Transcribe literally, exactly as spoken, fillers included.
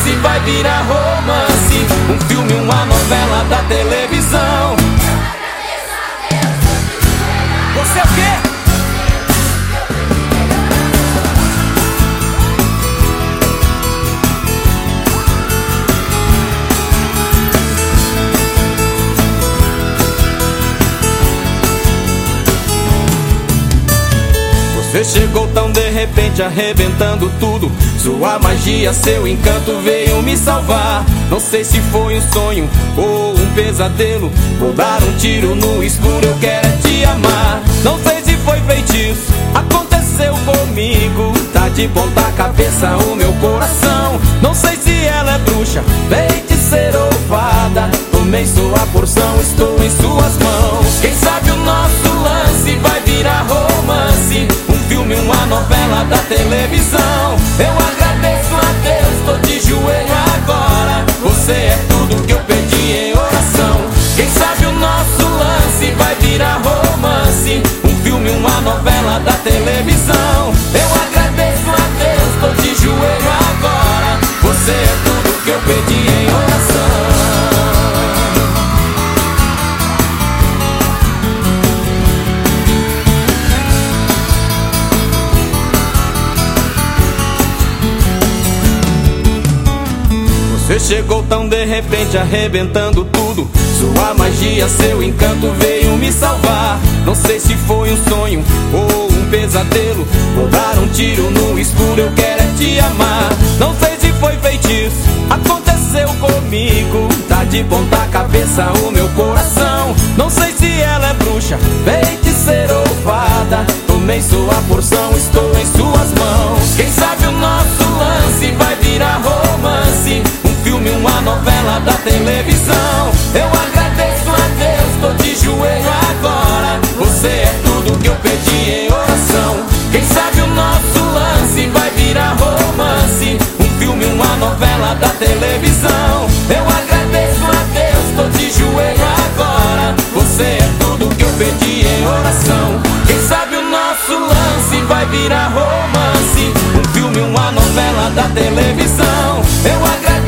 lance vai virar romance, um filme, uma novela da televisão. Você é o quê? Você chegou tão de repente, arrebentando tudo. Sua magia, seu encanto veio me salvar. Não sei se foi um sonho ou um pesadelo. Vou dar um tiro no escuro, eu quero é te amar. Não sei se foi feitiço, aconteceu comigo. Tá de ponta cabeça o meu coração. Não sei se ela é bruxa, feiticeira ou fada. Tomei sua porção, estou em suas mãos. Quem sabe o nosso lance vai virar romance, uma novela da televisão. Eu agradeço a Deus, tô de joelho agora. Você é tudo que eu pedi em oração. Quem sabe o nosso lance vai virar romance, um filme, uma novela da televisão. Eu agradeço a Deus, tô de joelho agora. Você é tudo que eu pedi em oração. Você chegou tão de repente, arrebentando tudo. Sua magia, seu encanto veio me salvar. Não sei se foi um sonho ou um pesadelo. Vou dar um tiro no escuro, eu quero é te amar. Não sei se foi feitiço, aconteceu comigo. Tá de ponta cabeça o meu coração. Não sei se ela é bruxa, feiticeira ou fada. Tomei sua porção, estou em suas mãos. Quem sabe o nosso lance vai virar romance, filme, uma novela da televisão. Eu agradeço a Deus, tô de joelho agora. Você é tudo que eu pedi em oração. Quem sabe o nosso lance vai virar romance, um filme, uma novela da televisão. Eu agradeço a Deus, tô de joelho agora. Você é tudo que eu pedi em oração. Quem sabe o nosso lance vai virar romance, um filme, uma novela da televisão. Eu agradeço